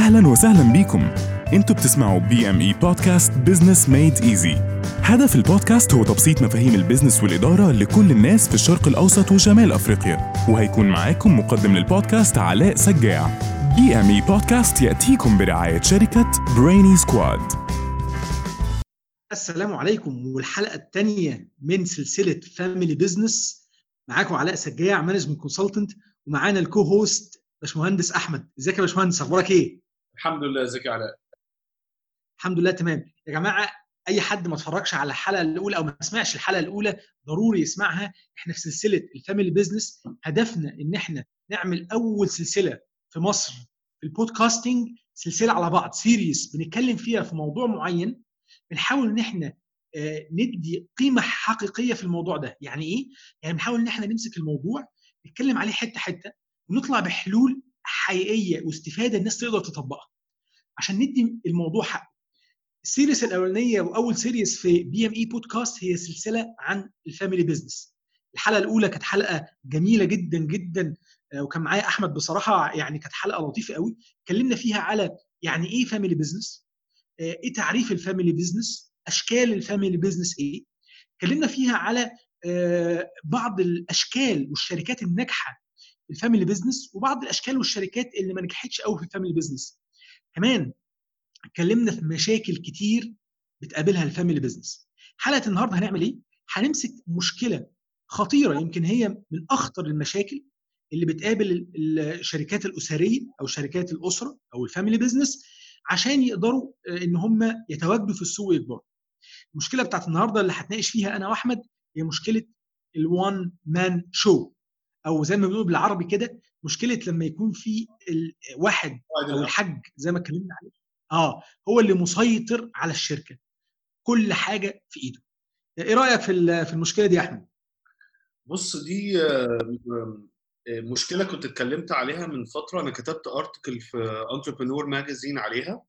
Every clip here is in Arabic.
أهلاً وسهلاً بيكم. انتوا بتسمعوا BME بودكاست Business Made Easy. هدف البودكاست هو تبسيط مفاهيم البيزنس والإدارة لكل الناس في الشرق الأوسط وشمال أفريقيا. وهيكون معاكم مقدم للبودكاست علاء سجاع. BME بودكاست يأتيكم برعاية شركة Brainy Squad. السلام عليكم، والحلقة الثانية من سلسلة فاميلي بيزنس. معاكم علاء سجاع، مانجمنت كونسلتنت، ومعانا الكو هوست باشمهندس احمد. ازيك يا باشمهندس؟ اخبارك ايه؟ الحمد لله. ازيك يا علاء؟ الحمد لله تمام. يا جماعة، اي حد ما اتفرجش على الحلقة الاولى او ما سمعش الحلقة الاولى ضروري يسمعها. احنا في سلسلة الفاميلي بيزنس هدفنا ان احنا نعمل اول سلسلة في مصر في البودكاستنج، سلسلة على بعض سيريس بنتكلم فيها في موضوع معين، بنحاول ان احنا ندي قيمة حقيقية في الموضوع ده. يعني ايه؟ يعني بنحاول ان احنا نمسك الموضوع نتكلم عليه حتة حتة ونطلع بحلول حقيقية واستفادة الناس تقدر تطبقها عشان ندي الموضوع حقه. السيريس الاولانيه واول سيريس في BME بودكاست هي سلسله عن الفاميلي بيزنس. الحلقه الاولى كانت حلقه جميله جدا جدا، وكان معايا احمد. بصراحه يعني كانت حلقه لطيفه قوي. اتكلمنا فيها على يعني ايه فاميلي بيزنس، ايه تعريف الفاميلي بيزنس، اشكال الفاميلي بيزنس ايه. اتكلمنا فيها على بعض الاشكال والشركات الناجحه في الفاميلي بيزنس، وبعض الاشكال والشركات اللي ما نجحتش قوي في الفاميلي بيزنس. كمان اتكلمنا في مشاكل كتير بتقابلها الفاميلي بيزنس. حلقه النهارده هنعمل ايه؟ هنمسك مشكله خطيره، يمكن هي من اخطر المشاكل اللي بتقابل الشركات الاسريه او شركات الاسره او الفاميلي بيزنس عشان يقدروا ان هم يتواجدوا في السوق ويكبروا. المشكله بتاعت النهارده اللي هتناقش فيها انا واحمد هي مشكله الوان مان شو، او زي ما بنقول بالعربي كده مشكله لما يكون في الواحد او الحاج زي ما اتكلمنا عليه هو اللي مسيطر على الشركه، كل حاجه في ايده. ايه رايك في المشكله دي يا احمد؟ بص، دي مشكله كنت اتكلمت عليها من فتره. انا كتبت ارتكل في انتربرنور ماجازين عليها،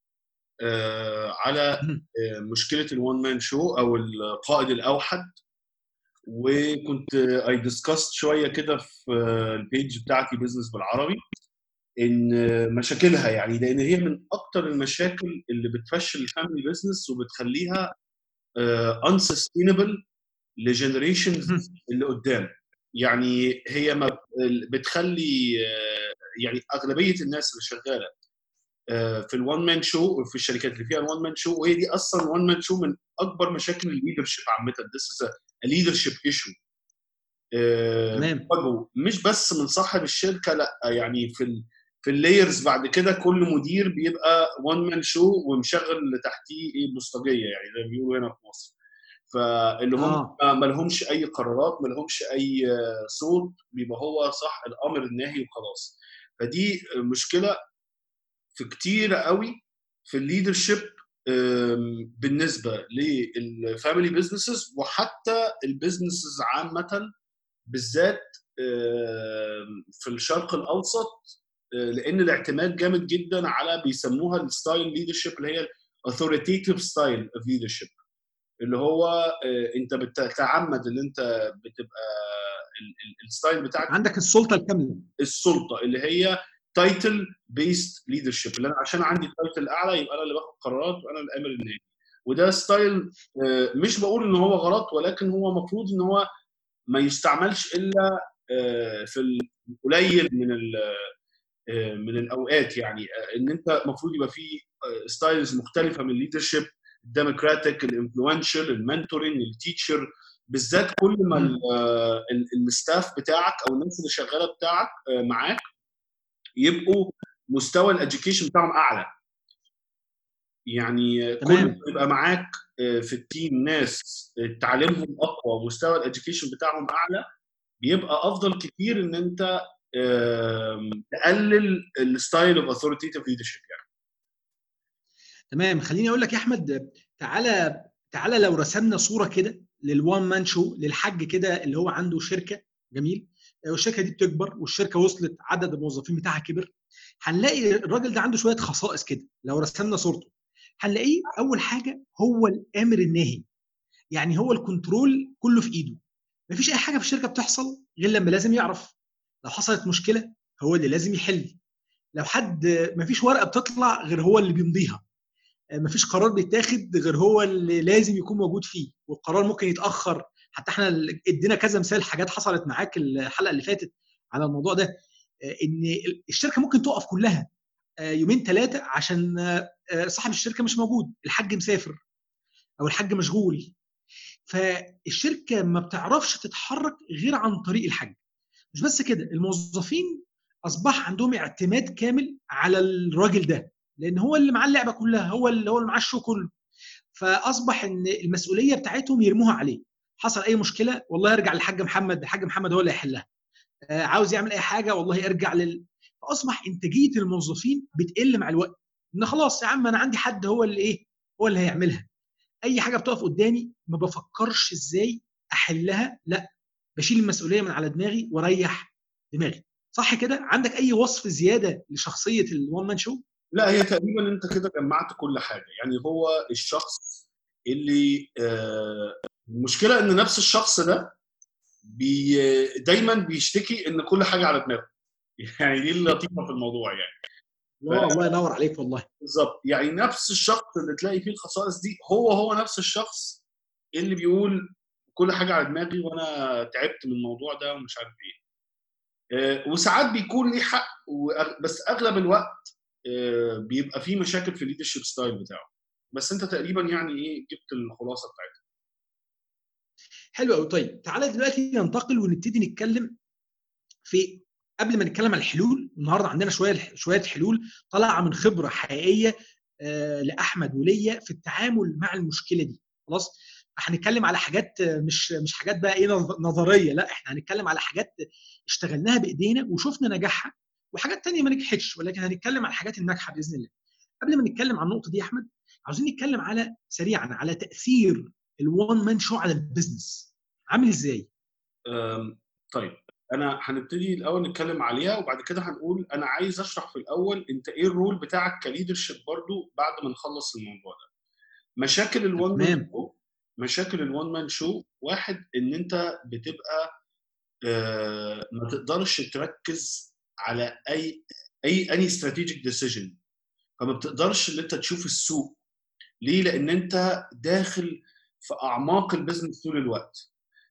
على مشكله الوان مان شو او القائد الاوحد. وكنت اي ديسكاست شويه كده في البيج بتاعتي بيزنس بالعربي ان مشاكلها، يعني لان هي من اكتر المشاكل اللي بتفشل الفاميلي بيزنس وبتخليها unsustainable لجنريشنز اللي قدام. يعني هي ما بتخلي يعني اغلبيه الناس اللي شغاله في الوان مان شو، في الشركات اللي فيها الوان مان شو، وهي دي اصلا وان مان شو من اكبر مشاكل الليدرشيب عامه. This is a leadership issue. تمام. مش بس من صاحب الشركه، لا، يعني في اللايرز بعد كده كل مدير بيبقى وان مان شو ومشغل تحتيه ايه بوسطجيه، يعني زي ما بيقولوا هنا في مصر. فاللي هم ما لهمش اي قرارات، ما لهمش اي صوت، بيبقى هو صح الامر الناهي وخلاص. فدي مشكله في كتير قوي في الليدرشيب بالنسبه للفاميلي بيزنسز وحتى البيزنسز عامه، بالذات في الشرق الاوسط، لان الاعتماد جامد جدا على بيسموها الستايل ليدرشيب، اللي هي authoritative style of leadership، اللي هو انت بتتعمد ان انت بتبقى الستايل بتاعك عندك السلطه الكامله، السلطه اللي هي تايتل بيست ليدرشيب، اللي انا عشان عندي تايتل اعلى يبقى انا اللي باخد قرارات وانا الامر النهائي. وده ستايل مش بقول ان هو غلط، ولكن هو المفروض ان هو ما يستعملش الا في القليل من الاوقات. يعني ان انت المفروض يبقى في ستايلز مختلفه من الليدرشيب: الديموكراتيك، الانفلونشال، المنتورنج، التيتشر. بالذات كل ما الستاف بتاعك او الناس اللي شغاله بتاعك معاك يبقوا مستوى الاديوكيشن بتاعهم اعلى. يعني كل ما يبقى معاك في التيم ناس تعليمهم اقوى ومستوى الاديوكيشن بتاعهم اعلى، بيبقى افضل كتير ان انت تقلل الستايل اوف authoritative leadership يعني. تمام. خليني اقول لك يا احمد، تعالى لو رسمنا صوره كده للوان مان شو، للحاج كده اللي هو عنده شركه. جميل. والشركه دي بتكبر والشركه وصلت عدد الموظفين بتاعها كبر. هنلاقي الراجل ده عنده شويه خصائص كده. لو رسمنا صورته هنلاقيه اول حاجه هو الامر الناهي، يعني هو الكنترول كله في ايده. مفيش اي حاجه في الشركه بتحصل غير لما لازم يعرف. لو حصلت مشكله هو اللي لازم يحل. لو حد مفيش ورقه بتطلع غير هو اللي بيمضيها، مفيش قرار بيتاخد غير هو اللي لازم يكون موجود فيه، والقرار ممكن يتاخر. حتى احنا ادينا كذا مثال حاجات حصلت معاك الحلقه اللي فاتت على الموضوع ده، ان الشركه ممكن تقف كلها يومين ثلاثه عشان صاحب الشركه مش موجود، الحاج مسافر او الحاج مشغول. فالشركه ما بتعرفش تتحرك غير عن طريق الحاج. مش بس كده، الموظفين اصبح عندهم اعتماد كامل على الراجل ده، لان هو اللي معاه اللعبه كلها، هو اللي معاه الشو كله. فاصبح ان المسؤوليه بتاعتهم يرموها عليه. حصل اي مشكله والله يرجع للحاج محمد، الحاج محمد هو اللي هيحلها. عاوز يعمل اي حاجه والله يرجع فاصبح انتاجيه الموظفين بتقل مع الوقت، ان خلاص يا عم انا عندي حد هو اللي هو اللي هيعملها. اي حاجه بتقف قدامي ما بفكرش ازاي احلها، لا، بشيل المسؤوليه من على دماغي واريح دماغي. صح كده؟ عندك اي وصف زياده لشخصيه الوان مان شو؟ لا، هي تقريبا انت كده جمعت كل حاجه. يعني هو الشخص اللي المشكله ان نفس الشخص ده دايما بيشتكي ان كل حاجه على دماغه. يعني دي اللطيفه في الموضوع يعني. الله ينور عليك والله. بالظبط، يعني نفس الشخص اللي تلاقي فيه الخصائص دي هو نفس الشخص اللي بيقول كل حاجه على دماغي وانا تعبت من الموضوع ده ومش عارف ايه. وساعات بيكون ليه حق، بس اغلب الوقت بيبقى فيه مشاكل في الليدرشيب ستايل بتاعه. بس انت تقريبا يعني ايه جبت الخلاصه بتاعتها. حلو قوي. طيب تعالى دلوقتي ننتقل ونبتدي نتكلم في، قبل ما نتكلم عن الحلول. النهارده عندنا شويه حلول طالعه من خبره حقيقيه لاحمد وليا في التعامل مع المشكله دي. خلاص، هنتكلم على حاجات مش حاجات بقى ايه نظريه، لا، احنا هنتكلم على حاجات اشتغلناها بايدينا وشفنا نجاحها، وحاجات تانية ما نجحتش، ولكن هنتكلم على الحاجات الناجحه باذن الله. قبل ما نتكلم عن النقطه دي يا احمد، عاوزين نتكلم على سريعا على تاثير الوان مان شو على البيزنس، عامل ازاي؟ طيب، انا هنبتدي الاول نتكلم عليها، وبعد كده هنقول انا عايز اشرح في الاول انت ايه الرول بتاعك كليدرشيب برضو بعد ما نخلص الموضوع ده. مشاكل الوان مان تمام. شو مشاكل الوان مان شو واحد، ان انت بتبقى ما تقدرش تركز على اي استراتيجيك ديسيجن. فما بتقدرش ان انت تشوف السوق. ليه؟ لان انت داخل في اعماق البيزنس طول الوقت،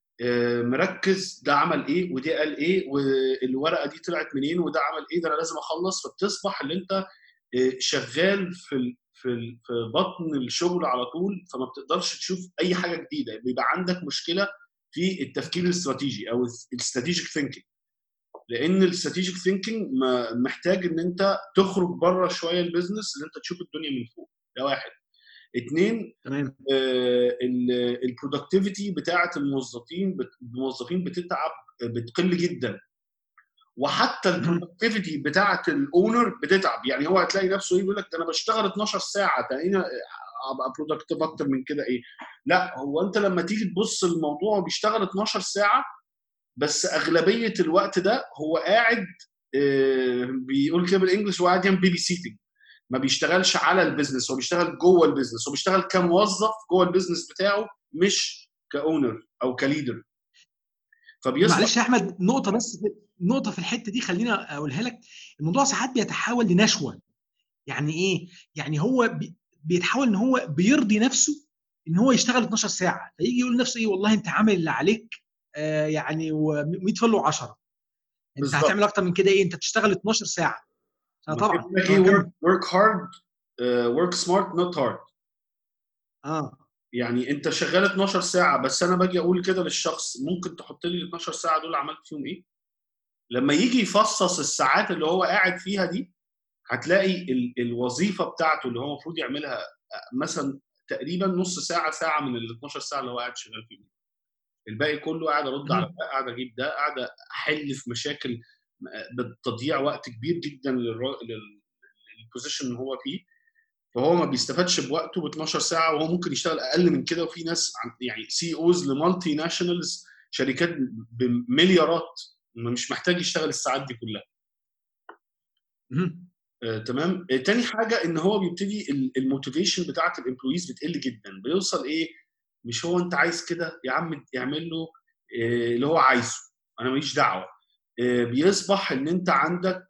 مركز ده عمل ايه ودي قال ايه والورقه دي طلعت منين وده عمل ايه، ده انا لازم اخلص. فبتصبح اللي انت شغال في بطن الشغل على طول، فما بتقدرش تشوف اي حاجه جديده. بيبقى عندك مشكله في التفكير الاستراتيجي او الاستراتيجيك ثينكينج، لان الاستراتيجيك ثينكينج محتاج ان انت تخرج بره شويه البيزنس، ان انت تشوف الدنيا من فوق. ده واحد. اتنين، تمام. البرودكتيفيتي بتاعه الموظفين بتتعب، بتقل جدا. وحتى البرودكتيفيتي بتاعه الاونر بتتعب. يعني هو هتلاقي نفسه يقول لك ده انا بشتغل 12 ساعه، تلاقيني ابقى برودكتيف اكتر من كده ايه؟ لا، هو انت لما تيجي تبص الموضوع بيشتغل 12 ساعه، بس اغلبيه الوقت ده هو قاعد بيقول كده بالانجلش، هو قاعد يعمل بيبي سيتنج. ما بيشتغلش على البيزنس، هو بيشتغل جوه البيزنس، هو بيشتغل كموظف جوه البيزنس بتاعه، مش كاونر او كليدر. فبيصبح معلش يا احمد، نقطه في الحته دي خليني اقولها لك. الموضوع ساعات بيتحول لنشوه. يعني ايه؟ يعني هو بيتحول ان هو بيرضي نفسه ان هو يشتغل 12 ساعه، فيجي يقول لنفسه ايه، والله انت عامل اللي عليك يعني و100 فل و10، انت بالظبط. هتعمل اكتر من كده ايه؟ انت تشتغل 12 ساعه. طبعا بيقول لك ايه؟ كمل. work hard, work smart not hard. اه. يعني انت شغال 12 ساعه، بس انا باجي اقول كده للشخص ممكن تحط لي ال 12 ساعه دول عملت فيهم ايه؟ لما يجي يفصص الساعات اللي هو قاعد فيها دي، هتلاقي الوظيفه بتاعته اللي هو المفروض يعملها مثلا تقريبا نص ساعه، ساعه من ال 12 ساعه اللي هو قاعد شغال فيهم. الباقي كله قاعد ارد على ده، قاعد اجيب ده، قاعد احل في مشاكل بتضيع وقت كبير جدا للبوزيشن اللي هو فيه. فهو ما بيستفادش بوقته ب 12 ساعه، وهو ممكن يشتغل اقل من كده. وفي ناس يعني سي اوز لمالتي ناشونالز، شركات بمليارات، مش محتاج يشتغل الساعات دي كلها. تمام. تاني حاجه ان هو بيبتدي الموتيفيشن بتاعت الامبلويز بتقل جدا. بيوصل ايه؟ مش هو انت عايز كده يا عم اعمل له اللي هو عايزه، انا ماليش دعوه. بيصبح ان انت عندك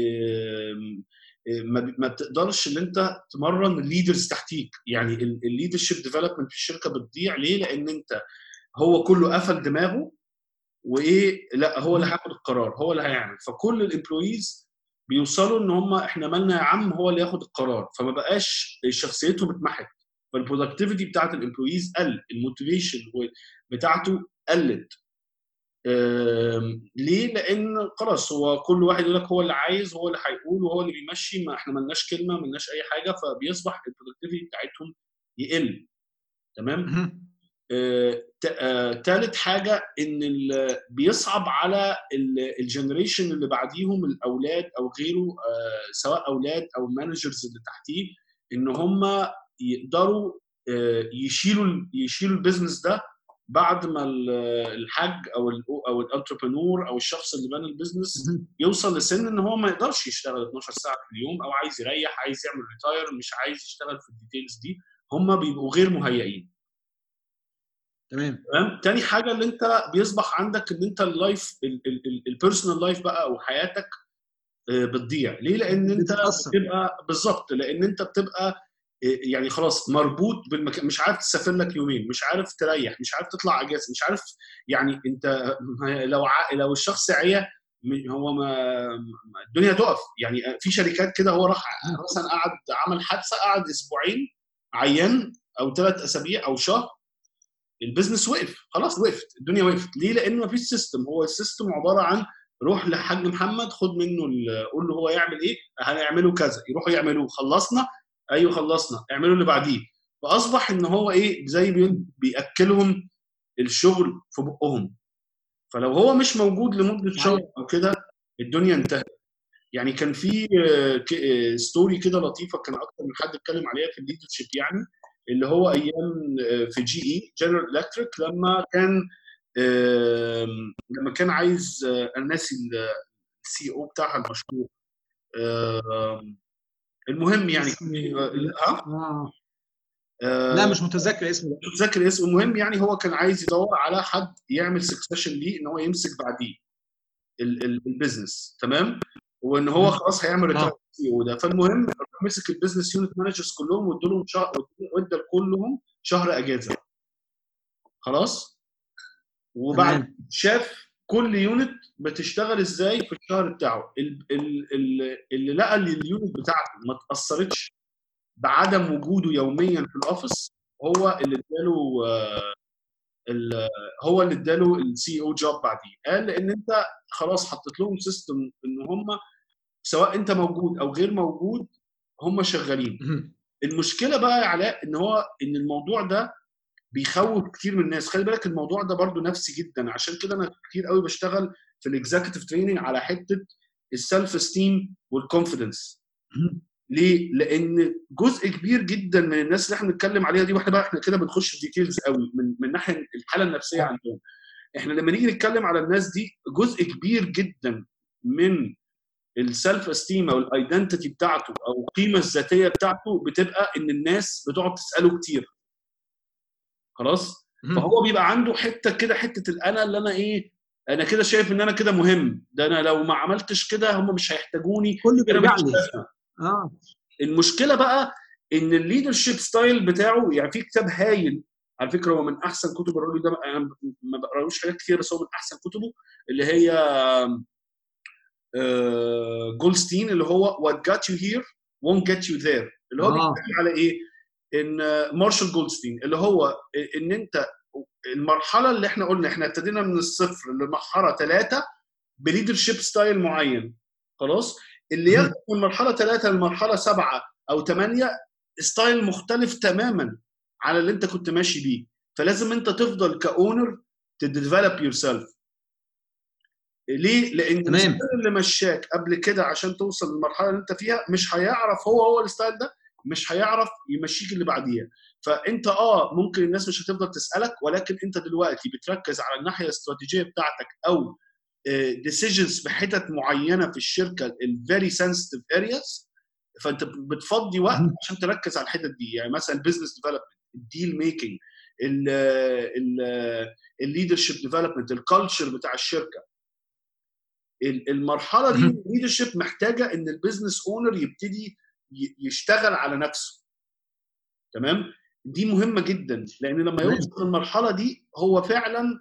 ما بتقدرش ان انت تمرن الليدرز تحتيك. يعني الليدرشيب ديفلوبمنت في الشركه بتضيع. ليه؟ لان انت هو كله قفل دماغه وايه، لا هو اللي هياخد القرار، هو اللي هيعمل. فكل الامبلويز بيوصلوا ان هم احنا مالنا يا عم، هو اللي ياخد القرار. فما بقاش شخصيته بتمحك، فالبرودكتيفيتي بتاعت الامبلويز قل، الموتيفيشن بتاعته قلت. ليه؟ لان خلاص هو كل واحد يقول لك هو اللي عايز، هو اللي هيقول، وهو اللي بيمشي، ما احنا ملناش كلمه، ملناش اي حاجه. فبيصبح البرودكتيفيتي بتاعتهم يقل. تمام. تالت حاجه ان بيصعب على الجنريشن اللي بعديهم، الاولاد او غيره، سواء اولاد او مانجرز اللي تحتيه، ان هم يقدروا يشيلوا البيزنس ده بعد ما الحاج او الانتربرنور او الشخص اللي بنى البيزنس يوصل لسن ان هو ما يقدرش يشتغل 12 ساعه في اليوم، او عايز يريح، عايز يعمل ريتاير، مش عايز يشتغل في الديتيلز دي. هم بيبقوا غير مهيئين. تمام. تاني حاجه اللي انت بيصبح عندك ان انت اللايف البيرسونال لايف بقى وحياتك بتضيع. ليه؟ لان انت بتبقى بالظبط، لان انت بتبقى يعني خلاص مربوط بالمكان، مش عارف تسافر لك يومين، مش عارف تريح، مش عارف تطلع اجازه، مش عارف. يعني انت لو الشخص عيا هو ما الدنيا تقف. يعني في شركات كده هو راح مثلا قعد عمل حادثه، قعد اسبوعين عيان او 3 اسابيع او شهر، البيزنس وقف خلاص، وقفت الدنيا، وقفت. ليه؟ لان مفيش سيستم. هو السيستم عباره عن روح لحاج محمد خد منه قول له هو يعمل ايه، هنعمله كذا، يروحوا يعملوه، خلصنا، ايوه خلصنا، اعملوا اللي بعديه. فاصبح ان هو ايه، زي بياكلهم الشغل في بقهم. فلو هو مش موجود لمده شهر او كده الدنيا انتهت. يعني كان في ستوري كده لطيفه، كان اكتر من حد اتكلم عليها في الليدرشيب، يعني اللي هو ايام في جي اي جنرال الكتريك، لما كان عايز انا ناسي السي او بتاعها المشهور. المهم يعني لا مش متذكر اسمه، مش متذكر اسمه. المهم يعني هو كان عايز يدور على حد يعمل سكسيشن ليه، ان هو يمسك بعديه البيزنس. تمام. وان هو خلاص هيعمل ريتاير سي او ده. فالمهم مسك البيزنس يونت مانجرز كلهم وادوا لهم شهر، وادى لكلهم شهر اجازه. خلاص. وبعد شاف كل يونت بتشتغل ازاي في الشهر بتاعه. اللي لقى ان اليونت بتاعته ما تاثرتش بعدم وجوده يوميا في الاوفيس، هو اللي اداله هو اللي اداله السي او جوب بعديه. قال لان انت خلاص حطيت لهم سيستم ان هم سواء انت موجود او غير موجود هم شغالين. المشكله بقى يا علاء ان الموضوع ده بيخوف كتير من الناس. خلي بالك الموضوع ده برضو نفسي جدا، عشان كده انا كتير قوي بشتغل في الاكزيكتيف تريننج على حته السيلف استيم والكونفيدنس. ليه؟ لان جزء كبير جدا من الناس اللي احنا بنتكلم عليها دي، واحنا بقى احنا كده بنخش في ديتيلز قوي من ناحيه الحاله النفسيه عندهم. احنا لما نيجي نتكلم على الناس دي، جزء كبير جدا من السيلف استيم او الايدنتيتي بتاعته او القيمه الذاتيه بتاعته بتبقى ان الناس بتقعد تساله كتير. خلاص. فهو بيبقى عنده حته كده، حته الانا اللي انا ايه، انا كده شايف ان انا كده مهم، ده انا لو ما عملتش كده هم مش هيحتاجوني، كله بيرجع لي. المشكله بقى ان الليدرشيب ستايل بتاعه، يعني في كتاب هايل على فكره، هو من احسن كتب الراجل ده، انا ما بقرالوش حاجات كتير بس هو من احسن كتبه، اللي هي جولدستين، اللي هو What got you here won't get you there. اللي هو بيتكلم على ايه؟ ان مارشال جولدستين اللي هو ان انت المرحله اللي احنا قلنا احنا ابتدينا من الصفر لمرحله 3 بليدرشيب ستايل معين. خلاص. اللي ياخد من مرحله 3 لمرحله 7 او 8 ستايل مختلف تماما على اللي انت كنت ماشي بيه. فلازم انت تفضل كاونر تديفلوب يور سيلف. ليه؟ لان الستايل اللي مشاك قبل كده عشان توصل للمرحله اللي انت فيها مش هيعرف، هو الستايل ده مش هيعرف يمشيك اللي بعديها. فانت ممكن الناس مش هتفضل تسالك، ولكن انت دلوقتي بتركز على الناحيه الاستراتيجيه بتاعتك او ديسيجنز في حتت معينه في الشركه الفيري سنسيتيف ارياز. فانت بتفضي وقت عشان تركز على الحتت دي. يعني مثلا البيزنس ديفلوبمنت، الديل ميكنج، الليدرشيب ديفلوبمنت، الكالتشر بتاع الشركه. المرحله دي الليدرشيب محتاجه ان البيزنس اونر يبتدي يشتغل على نفسه. تمام، دي مهمه جدا، لان لما يوصل للمرحله دي هو فعلا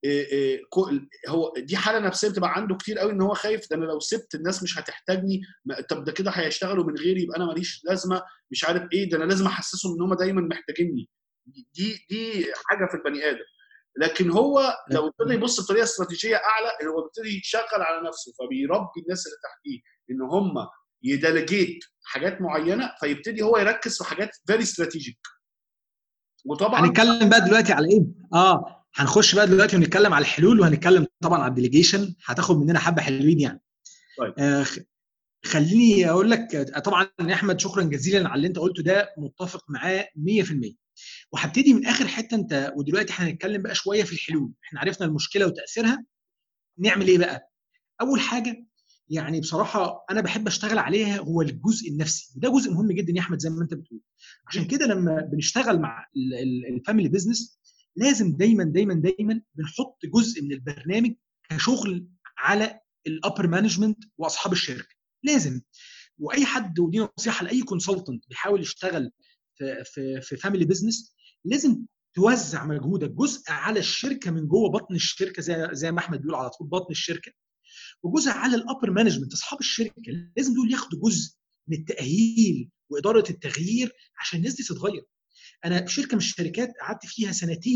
هو دي حاله نفسيه بتبقى عنده كتير قوي، ان هو خايف ده انا لو سبت الناس مش هتحتاجني، طب ده كده هيشتغلوا من غيري يبقى انا ماليش لازمه، مش عارف ايه، ده انا لازم احسسهم ان هم دايما محتاجيني. دي حاجه في البني ادم. لكن هو لو ابتدى يبص بطريقه استراتيجيه اعلى، هو بيبتدي يشغل على نفسه، فبيربي الناس اللي تحتيه ان هم يديليجيت حاجات معينه، فيبتدي هو يركز في حاجات فيري استراتيجيك. وطبعا هنتكلم بقى دلوقتي على ايه؟ هنخش بقى دلوقتي ونتكلم على الحلول، وهنتكلم طبعا على الديليجيشن، هتاخد مننا حبه حلوين يعني. طيب. خليني اقول لك طبعا يا احمد شكرا جزيلا على اللي انت قلته ده، متفق معاه 100%. وهبتدي من اخر حته انت، ودلوقتي هنتكلم بقى شويه في الحلول. احنا عرفنا المشكله وتاثيرها، نعمل ايه بقى؟ اول حاجه يعني بصراحه انا بحب اشتغل عليها هو الجزء النفسي، وده جزء مهم جدا يا احمد زي ما انت بتقول. عشان كده لما بنشتغل مع الفاميلي بيزنس لازم دايما دايما دايما بنحط جزء من البرنامج كشغل على الابر مانجمنت واصحاب الشركه، لازم. واي حد، ودي نصيحه لاي كونسلتنت بيحاول يشتغل في فاميلي بيزنس، لازم توزع مجهودك جزء على الشركه من جوه بطن الشركه، زي ما احمد بيقول على طول بطن الشركه، وجزء على الابر مانجمنت اصحاب الشركه، لازم دول ياخدوا جزء من التاهيل واداره التغيير عشان الناس دي تتغير. انا في شركه من الشركات قعدت فيها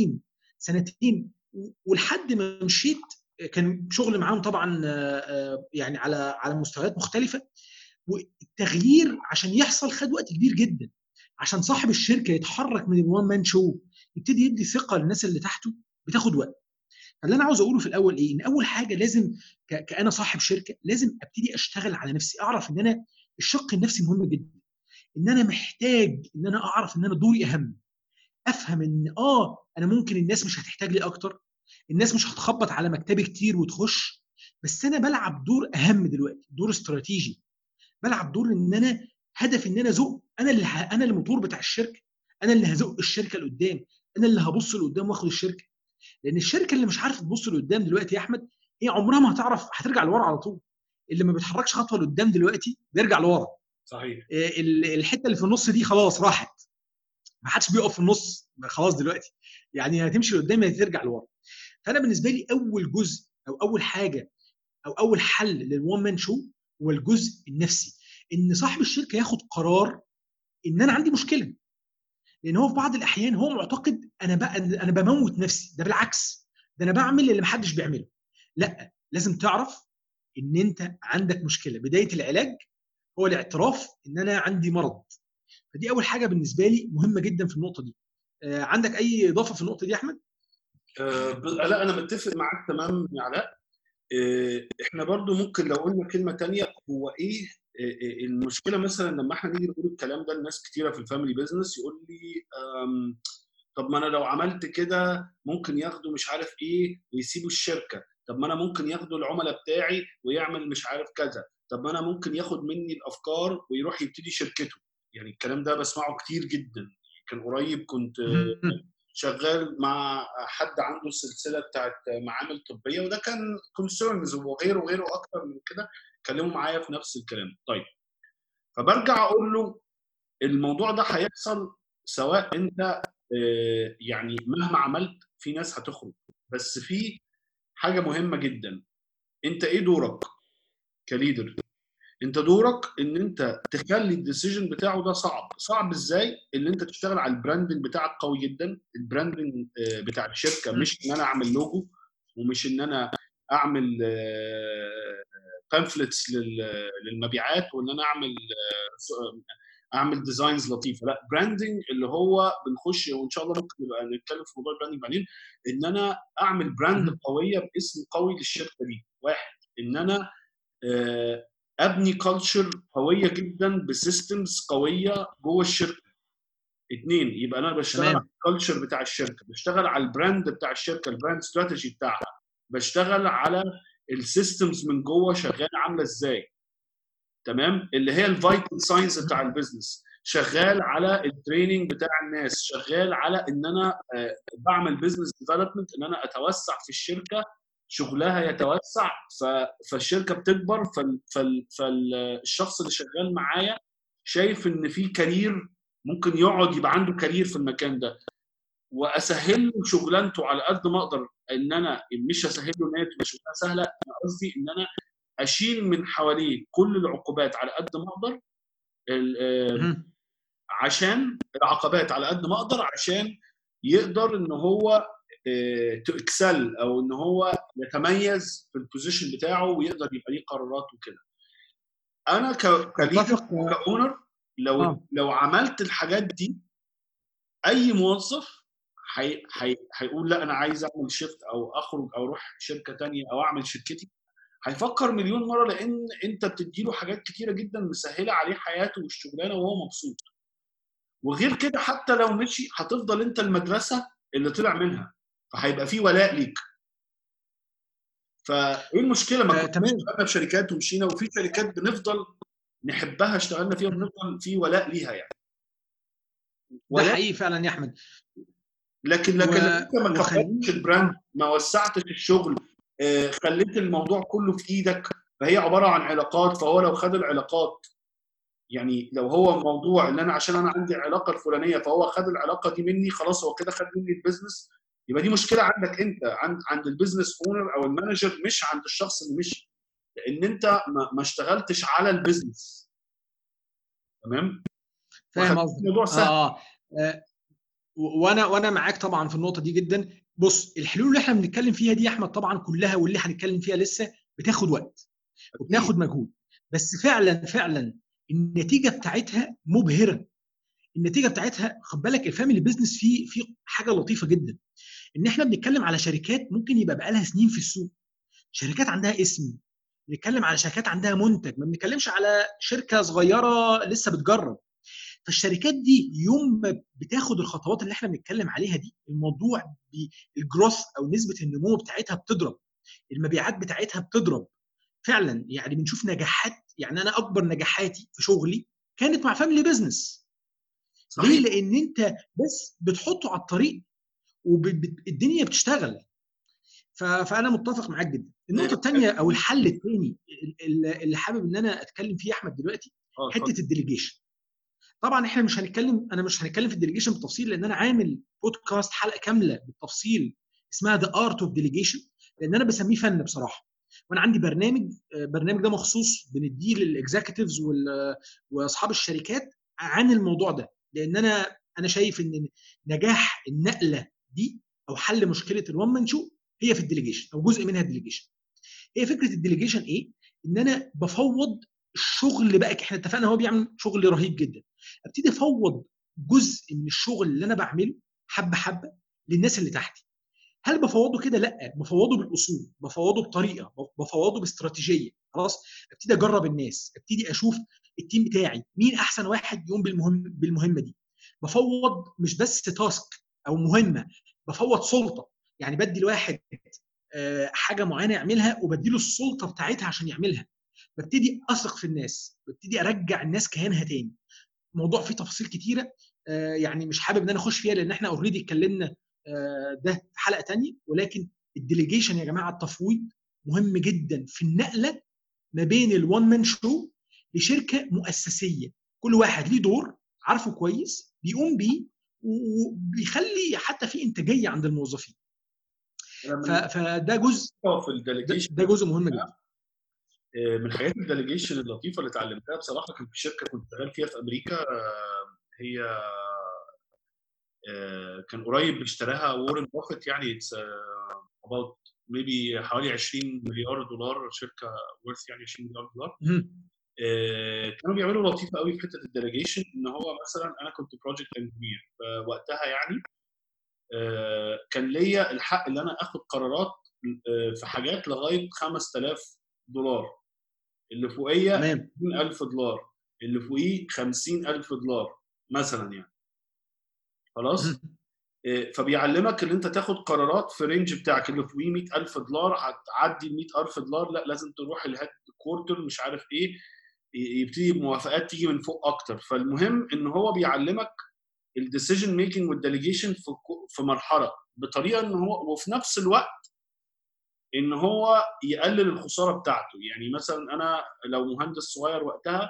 سنتين ولحد ما مشيت كان شغل معاهم طبعا يعني على مستويات مختلفه، والتغيير عشان يحصل خد وقت كبير جدا، عشان صاحب الشركه يتحرك من الوان مان شو يبتدي يدي ثقه للناس اللي تحته، بتاخد وقت. فاللي انا عاوز اقوله في الاول ايه؟ ان اول حاجه لازم كانا صاحب شركه لازم ابتدي اشتغل على نفسي، اعرف ان انا الشق النفسي مهم جدا، ان انا محتاج ان انا اعرف ان انا دوري اهم، افهم ان انا ممكن الناس مش هتحتاج لي اكتر، الناس مش هتخبط على مكتبي كتير وتخش، بس انا بلعب دور اهم دلوقتي، دور استراتيجي، بلعب دور ان انا هدفي ان انا ازق، انا الموتور بتاع الشركه، انا اللي هزق الشركه لقدام، انا اللي هبص لقدام واخد الشركه. لان الشركه اللي مش عارفه تبص لقدام دلوقتي يا احمد، هي عمرها ما هتعرف، هترجع لورا على طول. اللي ما بيتحركش خطوه لقدام دلوقتي بيرجع لورا. صحيح. الحته اللي في النص دي خلاص راحت، ما حدش بيقف في النص خلاص دلوقتي، يعني هتمشي لقدام يا ترجع لورا. فانا بالنسبه لي اول جزء او اول حاجه او اول حل للوان مان شو هو الجزء النفسي، ان صاحب الشركه ياخد قرار ان انا عندي مشكله. لان هو في بعض الاحيان هو معتقد انا بموت نفسي، ده بالعكس، ده انا بعمل اللي محدش بيعمله. لا، لازم تعرف ان انت عندك مشكله، بدايه العلاج هو الاعتراف ان انا عندي مرض. فدي اول حاجه بالنسبه لي مهمه جدا في النقطه دي. عندك اي اضافه في النقطه دي يا احمد؟ لا انا متفق معاك تمام يا علاء. احنا برضو ممكن لو قلنا كلمه تانية، هو ايه المشكله مثلا لما احنا نيجي نقول الكلام ده لناس كتيره في الفاميلي بيزنس، يقول لي طب ما انا لو عملت كده ممكن ياخدوا مش عارف ايه ويسيبوا الشركه، طب ما انا ممكن ياخدوا العملاء بتاعي ويعمل مش عارف كذا، طب ما انا ممكن ياخد مني الافكار ويروح يبتدي شركته. يعني الكلام ده بسمعه كتير جدا. كان قريب كنت شغال مع حد عنده السلسله بتاعت معامل طبيه، وده كان كونسيرنز وغيره وغيره اكتر من كده اتكلموا معايا في نفس الكلام. طيب، فبرجع اقول له الموضوع ده هيحصل سواء انت يعني مهما عملت في ناس هتخرج، بس في حاجه مهمه جدا، انت ايه دورك كليدر؟ انت دورك ان انت تخلي الديسيجن بتاعه ده صعب ازاي؟ اللي انت تشتغل على البراندنج بتاعك قوي جدا. البراندنج بتاع الشركه مش ان انا اعمل لوجو، ومش ان انا اعمل بامفلتس للمبيعات، وان انا اعمل ديزاينز لطيفه. لا، براندنج اللي هو بنخش، وان شاء الله ممكن نبقى نتكلم في موضوع البراندنج بعدين، ان انا اعمل براند قويه باسم قوي للشركه دي. واحد، ان انا ابني كلتشر قويه جدا بسيستمز قويه جوه الشركه. اثنين، يبقى انا بشتغل على الكالتشر بتاع الشركه، بشتغل على البراند بتاع الشركه، البراند استراتيجي بتاعها، بشتغل على السيستمز من جوه شغاله عامله ازاي، تمام، اللي هي الفايتال ساينس بتاع البيزنس، شغال على التريننج بتاع الناس، شغال على ان انا بعمل بزنس ديفلوبمنت، ان انا اتوسع في الشركه، شغلها يتوسع، فالشركه بتكبر، فالشخص اللي شغال معايا شايف ان في كارير، ممكن يقعد يبقى عنده كارير في المكان ده، واسهل له شغلانته على قد ما اقدر. ان انا مش اسهل له ان هي تبقى شغلانه سهله، انا قصدي ان انا اشيل من حواليه كل العقوبات على قد ما اقدر، عشان العقبات على قد ما اقدر، عشان يقدر ان هو تو اكسل، او ان هو يتميز في البوزيشن بتاعه ويقدر يبقى ليه قرارات وكده. انا كليدر وكاونر لو عملت الحاجات دي، اي موظف هيقول لا انا عايز اعمل شيفت او اخرج او اروح شركه تانية او اعمل شركتي، هيفكر مليون مره، لان انت بتديله حاجات كتيره جدا مسهله عليه حياته والشغلانه وهو مبسوط. وغير كده حتى لو مشي هتفضل انت المدرسه اللي طلع منها، فهيبقى في ولاء ليك. فايه المشكله؟ ما كنا اشتغلنا في شركات ومشينا، وفي شركات بنفضل نحبها اشتغلنا فيها وبنفضل في ولاء ليها يعني. ده حقيقي فعلا يا احمد. لكن انت ما كبرتش البراند، ما وسعتش الشغل، خليت الموضوع كله في ايدك، فهي عباره عن علاقات. فهو لو خد العلاقات، يعني لو هو موضوع ان انا عشان انا عندي علاقه الفلانيه فهو خد العلاقه دي مني، خلاص هو كده خد مني البيزنس، يبقى دي مشكله عندك انت، عند البيزنس اونر او المانجر، مش عند الشخص اللي مشي، لان انت ما اشتغلتش على البيزنس. تمام؟ فاهم قصدك. الموضوع سهل. وانا معاك طبعا في النقطه دي جدا. بص، الحلول اللي احنا بنتكلم فيها دي يا احمد طبعا كلها، واللي هنتكلم فيها لسه، بتاخد وقت وبتاخد مجهود، بس فعلا النتيجه بتاعتها مبهره. النتيجه بتاعتها، خد بالك، الفاميلي بيزنس فيه حاجه لطيفه جدا، ان احنا بنتكلم على شركات ممكن يبقى بقالها سنين في السوق، شركات عندها اسم، بنتكلم على شركات عندها منتج، ما بنتكلمش على شركه صغيره لسه بتجرب. فالشركات دي يوم ما بتاخد الخطوات اللي احنا بنتكلم عليها دي، الموضوع بالجروث او نسبه النمو بتاعتها بتضرب، المبيعات بتاعتها بتضرب فعلا. يعني بنشوف نجاحات، يعني انا اكبر نجاحاتي في شغلي كانت مع فاميلي بزنس. ليه؟ لان انت بس بتحطه على الطريق والدنيا بتشتغل. فانا متفق معاك جدا. النقطه الثانيه او الحل الثاني اللي حابب ان انا اتكلم فيه احمد دلوقتي، حته الديليجيشن. طبعا احنا انا مش هنتكلم في الديليجيشن بالتفصيل، لان انا عامل بودكاست حلقه كامله بالتفصيل اسمها ذا ارت اوف ديليجيشن، لان انا بسميه فن بصراحه. وانا عندي برنامج ده مخصوص بنديه للاكزيكتيفز واصحاب الشركات عن الموضوع ده، لان انا شايف ان نجاح النقله دي او حل مشكله الوان مان شو هي في الديليجيشن، او جزء منها الديليجيشن. هي فكره الديليجيشن ايه؟ ان انا بفوض الشغل بقى. احنا اتفقنا هو بيعمل شغل رهيب جدا، ابتدي افوض جزء من الشغل اللي انا بعمله حبه حبه للناس اللي تحتي. هل بفوضه كده؟ لا، بفوضه بالاصول، بفوضه بطريقه، بفوضه باستراتيجيه. خلاص، ابتدي اجرب الناس، ابتدي اشوف التيم بتاعي مين احسن واحد يقوم بالمهمه دي. بفوض مش بس تاسك او مهمه، بفوض سلطه. يعني بدي الواحد حاجه معينه يعملها وبديله السلطه بتاعتها عشان يعملها. ببتدي اثق في الناس، ببتدي ارجع الناس كيانها تاني. الموضوع فيه تفاصيل كتيره، يعني مش حابب ان انا اخش فيها، لان احنا اوريدي اتكلمنا ده في حلقه تانية. ولكن الديليجيشن يا جماعه، التفويض مهم جدا في النقله ما بين الوان مان شو لشركه مؤسسيه. كل واحد ليه دور عارفه كويس بيقوم بيه، وبيخلي حتى في انتاجيه عند الموظفين. فده جزء في الديليجيشن، ده جزء مهم جدا. من حاجات الديليجيشن اللطيفه اللي اتعلمتها بصراحه، كان في شركه كنت شغال فيها في امريكا، هي كان قريب اشتراها وورن بافيت، يعني اتس اباوت ميبي حوالي 20 مليار دولار، شركه ورث يعني 20 مليار دولار. كانوا بيعملوا لطيفه قوي في حته الديليجيشن، ان هو مثلا انا كنت بروجكت انجينير فوقتها، يعني كان ليا الحق ان انا اخد قرارات في حاجات لغايه $5000، اللي فوقيه $20,000، اللي فوقيه $50,000 مثلا يعني. خلاص، فبيعلمك ان انت تاخد قرارات في رينج بتاعك، اللي فوقيه $100,000 هتعدي $100,000 لا لازم تروح الهيد كوارتر مش عارف ايه، يبتدي موافقات تيجي من فوق اكتر. فالمهم ان هو بيعلمك الديسيجن ميكنج والديليجيشن في مرحله، بطريقه ان هو، وفي نفس الوقت ان هو يقلل الخساره بتاعته. يعني مثلا انا لو مهندس صغير وقتها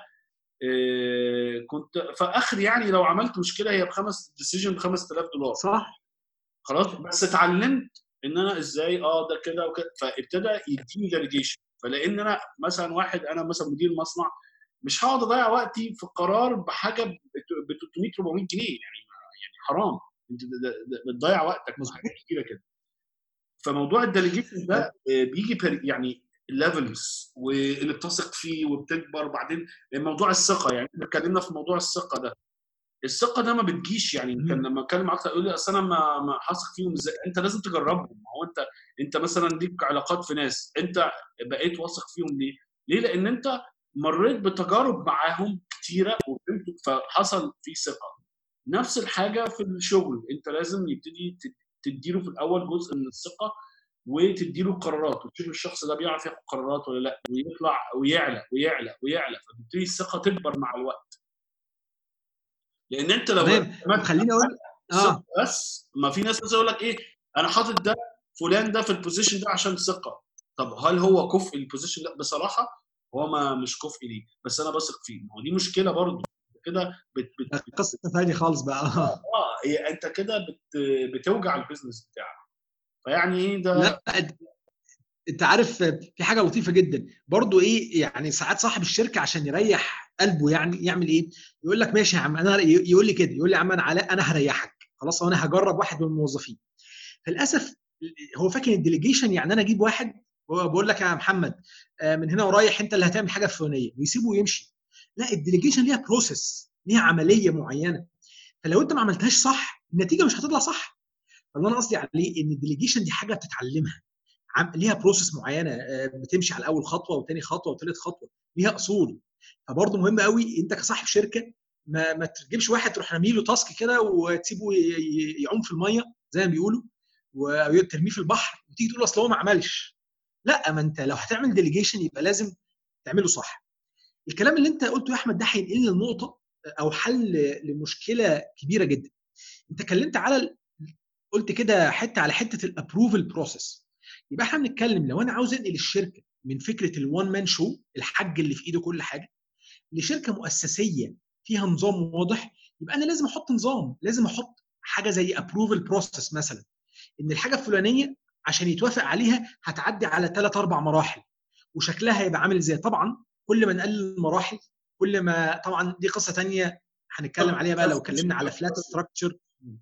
كنت في اخر، يعني لو عملت مشكله هي بخمس ديسيجن $5000 صح. خلاص، بس اتعلمت ان انا ازاي ده كده وكده، فابتدى يديني ديليجيشن. فلان انا مثلا واحد، انا مثلا مدير مصنع، مش هقعد اضيع وقتي في قرار بحاجه ب 300 400 جنيه، يعني حرام، انت بتضيع وقتك في حاجات كتيره كده. فموضوع الديليجيشن ده بيجي يعني ليفلز، واللي بتثق فيه وبتكبر. وبعدين موضوع الثقه، يعني احنا اتكلمنا في موضوع الثقه ده. الثقه ده ما بتجيش، يعني كان لما اتكلم اكتر يقول لي اصل انا ما هثق فيهم ازاي. انت لازم تجربهم. ما هو انت مثلا ليك علاقات في ناس، انت بقيت واثق فيهم ليه؟ لان انت مريت بتجارب معاهم كتيره وفهمت، فحصل في ثقه. نفس الحاجه في الشغل، انت لازم يبتدي تديله في الاول جزء من الثقه، وتديله قرارات، وتشوف الشخص ده بيعرف ياخد قرارات ولا لا، ويطلع ويعلى ويعلى ويعلى، فتبتدي الثقه تكبر مع الوقت. لان انت لو تمام. اعتمدت خليني اقول ثقه بس، ما في ناس يقول لك ايه، انا حاطط ده فلان ده في البوزيشن ده عشان ثقه. طب هل هو كفء البوزيشن ده؟ بصراحه هو ما مش كفء ليه، بس انا بثق فيه. ما هو دي مشكله برضو كده قصه ثانيه خالص بقى. انت كده بتوجع البيزنس بتاعك. فيعني ايه ده؟ لا، انت عارف في حاجه لطيفه جدا برضو، ايه يعني ساعات صاحب الشركه عشان يريح قلبه يعني يعمل ايه؟ يقول لك ماشي يا عم، انا يقول لي كده، يقول لي يا عم انا علاء انا هريحك خلاص، وانا هجرب واحد من الموظفين. فللاسف هو فاكر الديليجيشن يعني انا اجيب واحد بقول لك يا محمد من هنا ورايح انت اللي هتعمل حاجه الفلانيه ويسيبه ويمشي. لا، الديليجيشن ليها بروسيس، ليها عمليه معينه. فلو انت ما عملتهاش صح النتيجه مش هتطلع صح. فاللي انا قصدي عليه ان الديليجيشن دي حاجه بتتعلمها، ليها بروسيس معينه، بتمشي على اول خطوه وثاني خطوه وثالث خطوه، ليها اصول. فبرضه مهم قوي انت كصاحب شركه ما تجيبش واحد تروح رامي له تاسك كده وتسيبه يعوم في الميه زي ما بيقولوا، وترميه في البحر وتيجي تقول اصل هو ما عملش. لا، ما انت لو هتعمل ديليجيشن يبقى لازم تعمله صح. الكلام اللي انت قلته يا احمد ده هينقلنا لنقطه او حل لمشكله كبيره جدا. انت اتكلمت على، قلت كده حته على حته الابروفل بروسيس. يبقى احنا بنتكلم لو انا عاوز انقل الشركه من فكره الوان مان شو، الحاج اللي في ايده كل حاجه، لشركه مؤسسيه فيها نظام واضح، يبقى انا لازم احط نظام، لازم احط حاجه زي ابروفل بروسيس مثلا، ان الحاجه الفلانيه عشان يتوافق عليها هتعدي على 3 4 مراحل، وشكلها هيبقى عامل ازاي. طبعا كل ما نقلل المراحل كل ما، طبعا دي قصه ثانيه هنتكلم عليها بقى لو اتكلمنا على فلات ستراكشر،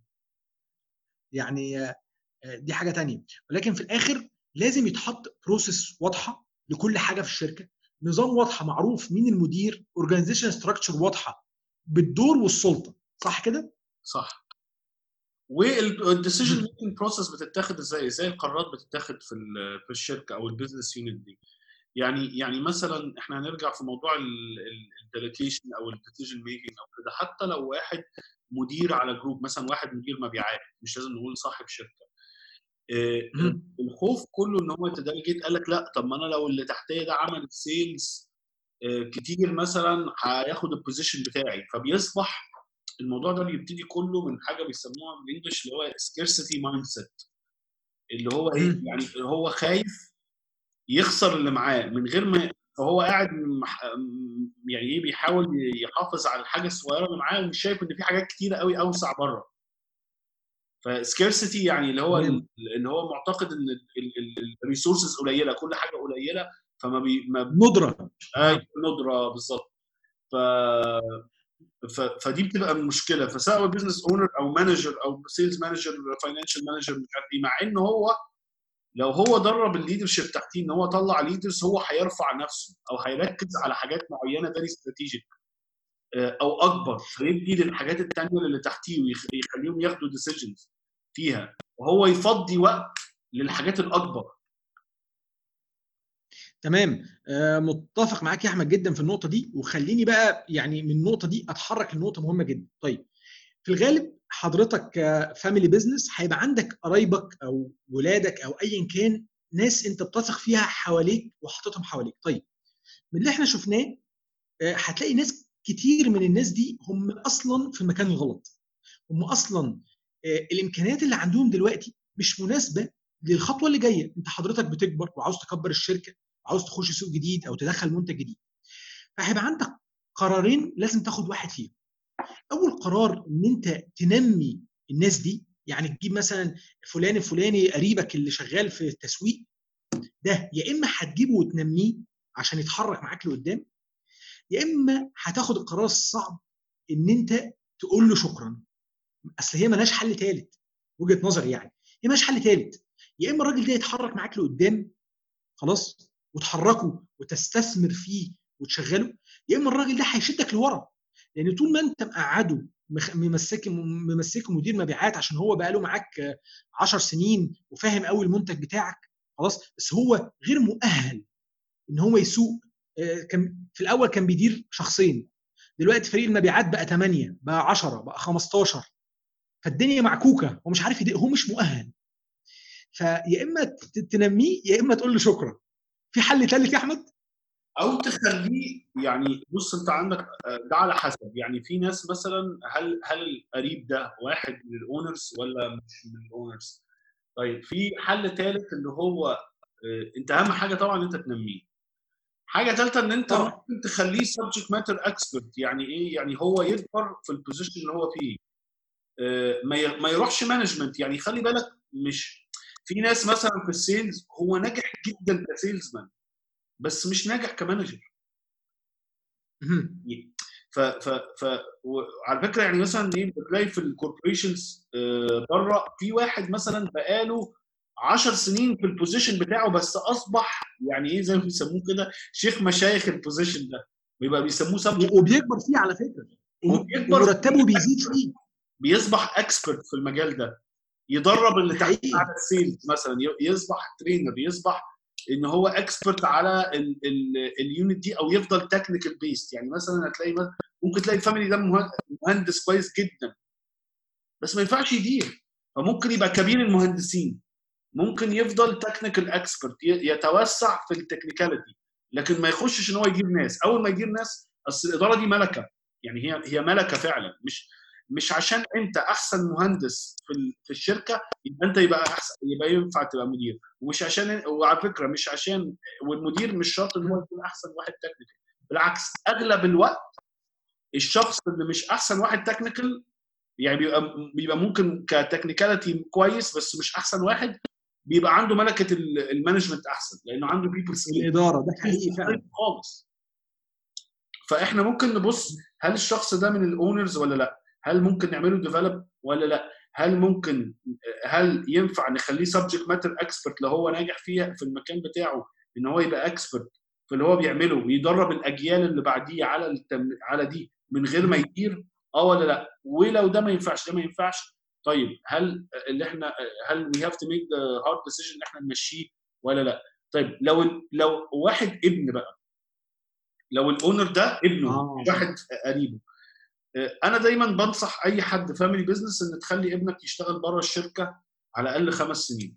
يعني دي حاجه تانية. ولكن في الاخر لازم يتحط بروسيس واضحه لكل حاجه في الشركه، نظام واضحه معروف مين المدير، اورجانيزيشن ستراكشر واضحه بالدور والسلطه، صح كده؟ صح. والديسيجن ميكنج بروسيس بتتاخد ازاي القرارات بتتاخد في الشركه او البيزنس يونت دي. يعني مثلا احنا هنرجع في موضوع الديليكيشن او الديسيجن ميكنج او كده. حتى لو واحد مدير على جروب، مثلا واحد مدير مبيعات، مش لازم نقول صاحب شركه، الخوف كله ان هو يتدلجيت. قال لك لا، طب ما انا لو اللي تحتيه ده عمل سيلز كتير مثلا هياخد البوزيشن بتاعي. فبيصبح الموضوع ده بيبتدي كله من حاجه بيسموها بالانجلش اللي هو سكيرسيتي مايند سيت، اللي هو ايه، يعني هو خايف يخسر اللي معاه من غير ما، فهو قاعد يعني ايه، بيحاول يحافظ على الحاجه الصغيره اللي معاه، ومش شايف ان في حاجات كتيره قوي اوسع بره. فسكيرسيتي يعني اللي هو ان هو معتقد ان الريسورسز قليله، كل حاجه قليله، فما ندره. ندره بالظبط. فدي بتبقى المشكله. فسواء بزنس اونر او مانجر او سيلز مانجر فاينانشال مانجر مش عارف ايه، مع ان هو لو هو درب الليدرشيب تحتيه ان هو طلع ليدرز، هو هيرفع نفسه او هيركز على حاجات معينه فيري استراتيجيك او اكبر، فيدي للحاجات الثانيه اللي تحتيه ويخليهم ياخدوا ديسيجنز فيها، وهو يفضي وقت للحاجات الاكبر. تمام. متفق معاك يا احمد جدا في النقطه دي. وخليني بقى يعني من النقطه دي اتحرك لنقطه مهمه جدا. طيب، في الغالب حضرتك كفاميلي بيزنس هيبقى عندك قرايبك او ولادك او ايا كان ناس انت بتثق فيها حواليك وحاططهم حواليك. طيب، من اللي احنا شفناه هتلاقي ناس كتير من الناس دي هم اصلا في المكان الغلط. هم اصلا الامكانيات اللي عندهم دلوقتي مش مناسبه للخطوه اللي جايه. انت حضرتك بتكبر وعاوز تكبر الشركه، وعاوز تخش سوق جديد او تدخل منتج جديد، فهيبقى عندك قرارين لازم تاخد واحد فيهم. اول قرار ان انت تنمي الناس دي، يعني تجيب مثلا فلان الفلاني قريبك اللي شغال في التسويق ده، يا اما هتجيبه وتنميه عشان يتحرك معاك لقدام، يا اما هتاخد القرار الصعب ان انت تقول له شكرا. اصل هي ملهاش حل ثالث، وجهه نظري يعني، هي ملهاش حل ثالث. يا اما الراجل ده يتحرك معاك لقدام خلاص وتحركه وتستثمر فيه وتشغله، يا اما الراجل ده هيشدك لورا. لان طول ما انت مقعده ممسكه مدير مبيعات عشان هو بقى له معاك 10 سنين وفاهم قوي المنتج بتاعك خلاص، بس هو غير مؤهل ان هو يسوق. كان في الاول كان بيدير شخصين، دلوقتي فريق المبيعات بقى 8 بقى 10 بقى 15، فالدنيا معكوكه، هو مش عارف يدير، هو مش مؤهل. فيا اما تنميه يا اما تقول له شكرا. في حل ثالث يا احمد؟ او تخليه، يعني بص انت عندك ده على حسب، يعني في ناس مثلا هل القريب ده واحد من الاونرز ولا مش من الاونرز. طيب في حل ثالث اللي هو انت اهم حاجه طبعا انت تنميه. حاجه ثالثه ان انت طبعا. ممكن تخليه سبجكت ماتر اكسبرت. يعني ايه؟ يعني هو يكبر في البوزيشن اللي هو فيه، ما يروحش مانجمنت. يعني خلي بالك، مش في ناس مثلا في السيلز هو ناجح جدا كسيلزمان بس مش ناجح كمانجر. ف ف ف على فكره يعني مثلا ايه، بتلاقي في الكوربوريشنز بره في واحد مثلا بقاله 10 سنين في البوزيشن بتاعه بس اصبح يعني ايه زي ما بيسموه كده شيخ مشايخ البوزيشن ده، ويبقى بيسموه سبجكت وبيكبر فيه على فكره، وبيكبر ومرتبه بيزيد فيه. بيصبح اكسبرت في المجال ده، يضرب اللي تحت حقيقي. على السيلز مثلا، يصبح ترينر، يصبح ان هو اكسبرت على اليونت دي، او يفضل تكنيكال بيست. يعني مثلا هتلاقي ممكن تلاقي الفاميلي ده مهندس كويس جدا بس ما ينفعش يدير، فممكن يبقى كبير المهندسين، ممكن يفضل تكنيكال اكسبرت يتوسع في التكنيكاليتي، لكن ما يخشش ان هو يجيب ناس. اول ما يجيب ناس، اصل الاداره دي ملكه، يعني هي ملكه فعلا، مش عشان انت احسن مهندس في الشركه يبقى انت يبقى احسن، يبقى ينفع تبقى مدير. وعلى فكره مش عشان، والمدير مش شرط ان هو يكون احسن واحد تكنيكال، بالعكس اغلب الوقت الشخص اللي مش احسن واحد تكنيكال يعني بيبقى ممكن كتكنيكاليتي كويس بس مش احسن واحد، بيبقى عنده ملكه المانجمنت احسن لانه عنده بيبل سكيل الاداره ده حقيقي فعلا. خالص. فاحنا ممكن نبص هل الشخص ده من الاونرز ولا لا، هل ممكن نعمله ديفلوب ولا لا، هل ينفع نخليه سبجكت ماتر اكسبرت لو هو ناجح فيها في المكان بتاعه، ان هو يبقى اكسبرت في اللي هو بيعمله ويدرب الاجيال اللي بعديه على دي من غير ما يدير، ولا لا. ولو ده ما ينفعش، ده ما ينفعش، طيب هل we have to make the hard decision ان احنا نمشيه ولا لا. طيب لو واحد ابن بقى، لو الاونر ده ابنه واحد قريبه، انا دايما بنصح اي حد فاميلي بزنس ان تخلي ابنك يشتغل بره الشركه على الاقل 5 سنين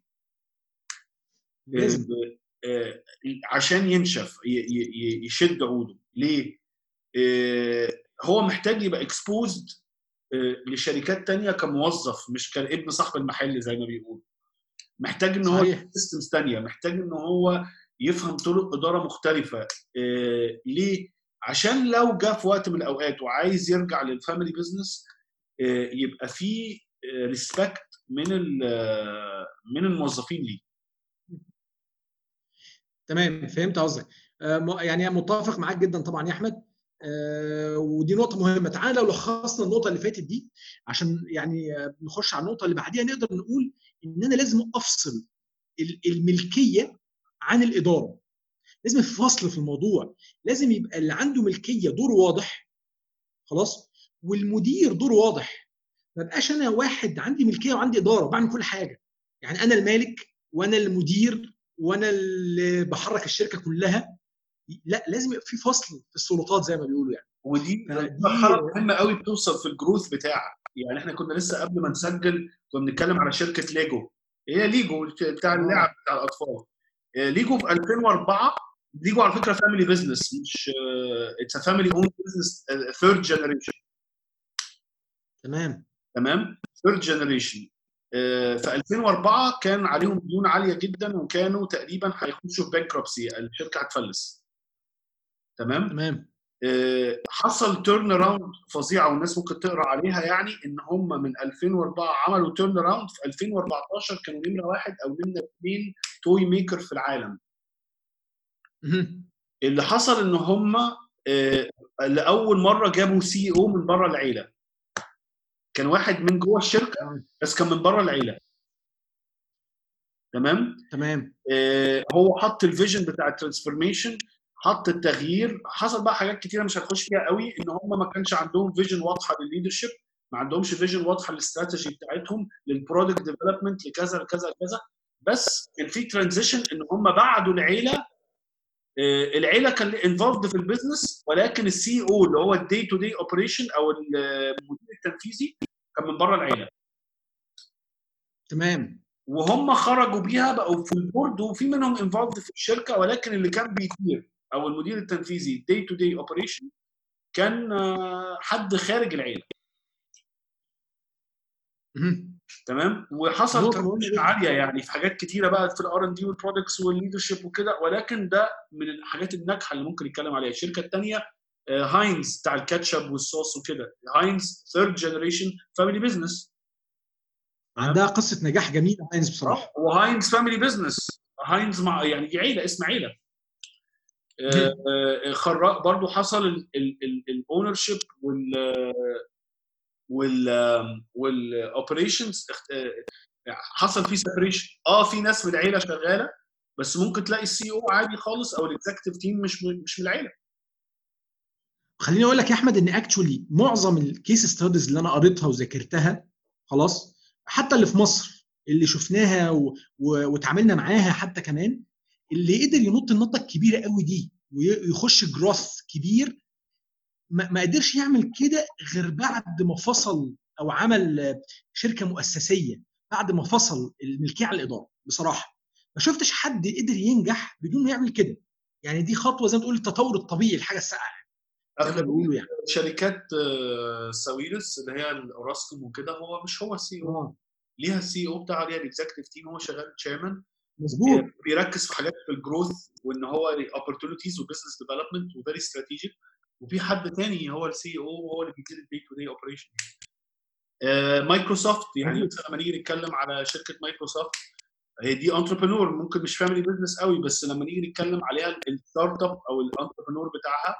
لازم. عشان ينشف، يشد عوده. ليه؟ هو محتاج يبقى اكسبوزد لشركات تانية كموظف، مش كابن صاحب المحل زي ما بيقولوا. محتاج ان هو سيستمز تانية، محتاج ان هو يفهم طرق اداره مختلفه. ليه؟ عشان لو جاء في وقت من الاوقات وعايز يرجع للفاميلي بزنس يبقى في ريسبكت من الموظفين ليه. تمام، فهمت قصدك. يعني متفق معاك جدا طبعا يا احمد. ودي نقطه مهمه. تعالى لو لخصنا النقطه اللي فاتت دي عشان يعني نخش على النقطه اللي بعديها، نقدر نقول ان انا لازم افصل الملكيه عن الاداره. لازم في فصل في الموضوع، لازم يبقى اللي عنده ملكيه دور واضح خلاص، والمدير دور واضح. ما بقاش انا واحد عندي ملكيه وعندي اداره وبعمل كل حاجه، يعني انا المالك وانا المدير وانا اللي بحرك الشركه كلها. لا، لازم يبقى في فصل في السلطات زي ما بيقولوا يعني. ودي مرحله مهمه قوي بتوصل في الجروث بتاعك. يعني احنا كنا لسه قبل ما نسجل كنا بنتكلم على شركه ليجو، هي ليجو بتاع اللعب بتاع الاطفال. ليجو في 2004، ليجو على فكره فاميلي بزنس، مش اتس ا فاميلي اون بزنس ثيرد جنريشن. تمام ثيرد جنريشن. في 2004 كان عليهم ديون عاليه جدا، وكانوا تقريبا هيخشوا في بانكربسي، الشركه هتفلس. تمام. حصل تيرن اراوند فظيعه، والناس ممكن تقرا عليها، يعني ان هم من 2004 عملوا تيرن اراوند. في 2014 كانوا نمره 1 او نمره 2 توي ميكر في العالم. اللي حصل ان هم لاول مره جابوا سي او من بره العيله. كان واحد من جوه الشركه بس كان من بره العيله. تمام. هو حط الفيجن بتاع الترانسفورميشن، حط التغيير. حصل بقى حاجات كتيره مش هنخش فيها قوي، ان هم ما كانش عندهم فيجن واضحه للليدرشيب، ما عندهمش فيجن واضحه للاستراتيجي بتاعتهم، للبرودكت ديفلوبمنت، لكذا لكذا لكذا. بس كان في ترانزيشن ان هم بعدوا العيله. العيله كان انفولد في البيزنس، ولكن السي او اللي هو الدي تو دي اوبريشن او المدير التنفيذي كان من بره العيله. تمام. وهم خرجوا بيها بقوا في البورد، وفي منهم انفولد في الشركه، ولكن اللي كان بيدير او المدير التنفيذي دي تو دي اوبريشن كان حد خارج العيله. تمام. وحصل ترانزيشن عاليه يعني في حاجات كتيره بقى في الار ان دي والبرودكتس والليدرشيب وكده، ولكن ده من الحاجات الناجحه اللي ممكن نتكلم عليها. الشركه الثانيه هاينز بتاع الكاتشب والصوص وكده، هاينز ثيرد جنريشن فاميلي بزنس، عندها قصه نجاح جميله هاينز بصراحه. وهاينز فاميلي بزنس، هاينز مع يعني دي عيله، اسم عيله. خراج برضو حصل الاونر شيب والاوبريشنز حصل فيه سيبريشن. في ناس من العيله شغاله، بس ممكن تلاقي السي او عادي خالص او الاكزيكتيف تيم مش من العيله. خليني اقول لك يا احمد ان اكشولي معظم الكيس ستاديز اللي انا قريتها وذاكرتها خلاص، حتى اللي في مصر اللي شفناها وتعاملنا معاها حتى كمان، اللي قدر ينط النطه الكبيره قوي دي ويخش جروث كبير، ما قدرش يعمل كده غير بعد ما فصل او عمل شركه مؤسسيه، بعد ما فصل الملكيه عن الاداره. بصراحه ما شفتش حد قدر ينجح بدون ما يعمل كده. يعني دي خطوه زي ما تقول التطور الطبيعي، الحاجه الساقعه زي ما بيقولوا. يعني شركات ساويرس اللي هي الاوراسكوم وكده، هو مش هو السي او، ليها السي او بتاعها، ليها الاكزيكتيف تيم، هو شغال تشيرمان، مظبوط، بيركز في حاجات في الجروث، وان هو اوبورتونيتيز وبزنس ديفلوبمنت وفيري استراتيجيك. وفي حد تاني هو السي او، هو اللي بيدير الدي تو دي اوبريشن. مايكروسوفت، يعني مثلا لما نيجي نتكلم على شركه مايكروسوفت، هي دي انتربرنور، ممكن مش فاميلي بزنس قوي، بس لما نيجي نتكلم عليها الستارت اب او الانتربرنور بتاعها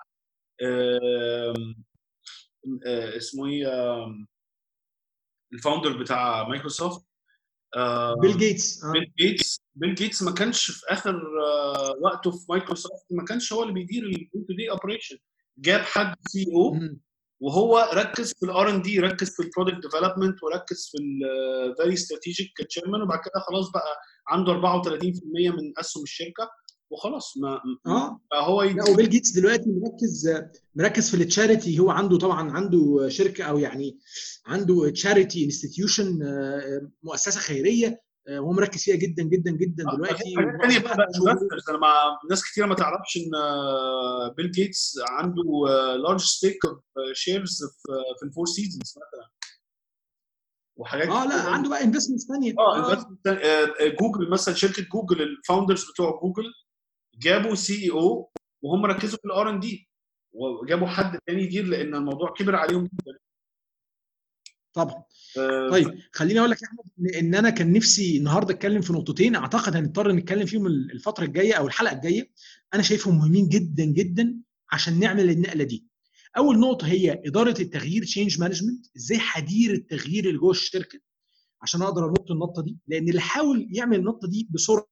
اسمه ايه، الفاوندر بتاع مايكروسوفت بيل جيتس. بيل جيتس ما كانش في اخر وقته في مايكروسوفت، ما كانش هو اللي بيدير الدي تو دي اوبريشن. جاب حد سي او، وهو ركز في الار ان دي، ركز في البرودكت ديفلوبمنت، وركز في الفيري استراتيجيك تشيرمان. وبعد كده خلاص بقى عنده 34% من اسهم الشركه، وخلاص ما هو لا، وبيل جيتس دلوقتي مركز في التشاريتي. هو عنده طبعا عنده شركه، او يعني عنده تشاريتي انستتيوشن، مؤسسه خيريه، وهو مركز فيها جدا جدا جدا دلوقتي. حاجات ثانيه بقى انفسترز. انا ناس كتير ما تعرفش ان بيل جيتس عنده لارج ستيك اوف شيرز في الفور سيزونز مثلا، وحاجات لا عنده بقى انفستمنتس ثانيه. جوجل مثلا، شركه جوجل، الفاوندرز بتوع جوجل جابوا سي او وهم ركزوا في الار ان دي، وجابوا حد تاني يدير لان الموضوع كبر عليهم جدا. طبعا. طيب خليني اقول لك يا احمد ان انا كان نفسي النهارده اتكلم في نقطتين، اعتقد هنضطر نتكلم فيهم الفتره الجايه او الحلقه الجايه. انا شايفهم مهمين جدا جدا عشان نعمل النقله دي. اول نقطه هي اداره التغيير، تشينج مانجمنت، ازاي هدير التغيير اللي جوه الشركه عشان اقدر انط النطه دي، لان اللي حاول يعمل النطه دي بسرعه.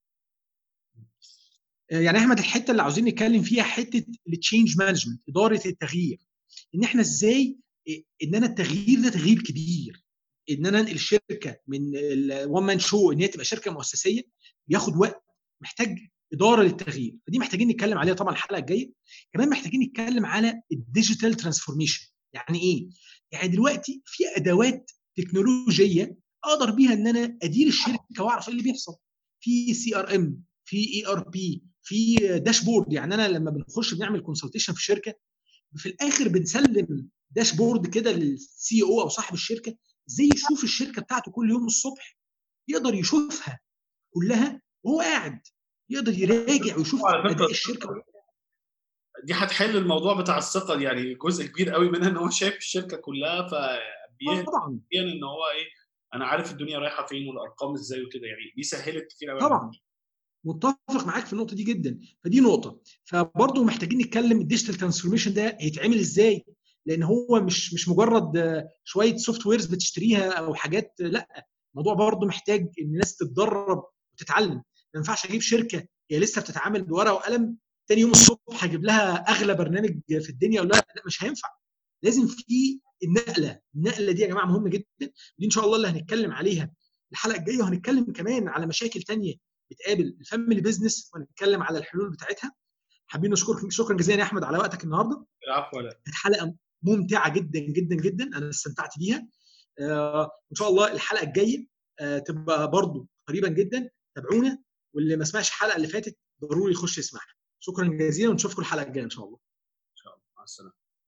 يعني احمد الحته اللي عاوزين نتكلم فيها حته التشينج مانجمنت، اداره التغيير، ان احنا ازاي ان انا التغيير ده تغيير كبير، ان انا انقل الشركه من الوان مان شو ان هي تبقى شركه مؤسسيه، بياخد وقت، محتاج اداره للتغيير. فدي محتاجين نتكلم عليها طبعا الحلقه الجايه. كمان محتاجين نتكلم على الديجيتال ترانسفورميشن. يعني ايه؟ يعني دلوقتي في ادوات تكنولوجيه اقدر بيها ان انا ادير الشركه واعرف ايه اللي بيحصل. في سي ار ام، في اي ار بي، في داشبورد. يعني انا لما بنخش بنعمل كونسلتيشن في الشركه، في الاخر بنسلم داشبورد كده للسي او او صاحب الشركه، ازاي يشوف الشركه بتاعته كل يوم الصبح يقدر يشوفها كلها وهو قاعد، يقدر يراجع ويشوف اداء الشركه. دي هتحل الموضوع بتاع الثقه، يعني جزء كبير قوي منها ان هو شايف الشركه كلها، طبعا ان هو ايه، انا عارف الدنيا رايحه فين والارقام ازاي وكده، يعني دي سهلت كتير قوي. طبعا متفق معاك في النقطه دي جدا. فدي نقطه. فبرضه محتاجين نتكلم الديجيتال ترانسفورميشن ده هيتعمل ازاي، لان هو مش مجرد شويه سوفت ويرز بتشتريها او حاجات، لا، الموضوع برضه محتاج ان الناس تتدرب وتتعلم. ما ينفعش اجيب شركه هي لسه بتتعامل بورقه وقلم، تاني يوم الصبح هجيب لها اغلى برنامج في الدنيا، ولا لا، مش هينفع. لازم في النقله دي يا جماعه مهمه جدا. دي ان شاء الله اللي هنتكلم عليها الحلقه الجايه، وهنتكلم كمان على مشاكل تانية بتقابل الفاميلي بيزنس وهنتكلم على الحلول بتاعتها. حابين نشكرك شكرا جزيلا يا احمد على وقتك النهارده. العفو. ولا الحلقه ممتعه جدا جدا جدا، انا استمتعت بيها. ان شاء الله الحلقه الجايه تبقى برضو قريبا جدا. تابعونا، واللي ما سمعش الحلقه اللي فاتت ضروري يخش يسمعها. شكرا جزيلا ونشوفكم الحلقه الجايه ان شاء الله. ان شاء الله. مع السلامه.